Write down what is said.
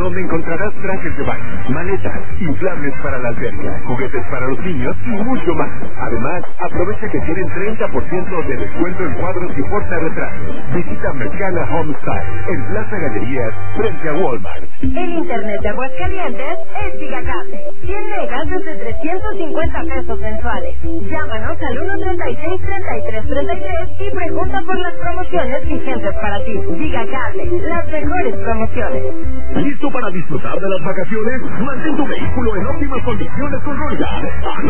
donde encontrarás trajes de baño, maletas, inflables para la alberca, juguetes para los niños y mucho más. Además, aprovecha que tienen 30% de descuento en cuadros y portarretratos. Visita Mezcala Home Style en Plaza Galerías frente a Walmart. El internet de Aguascalientes es Gigacable. 100 megas desde 350 pesos mensuales. Llámanos al 136-3333 y pregunta por las promociones vigentes para ti. Gigacable, las mejores promociones. ¿Listo para disfrutar de las vacaciones? Mantén tu vehículo en óptimas condiciones con Royal.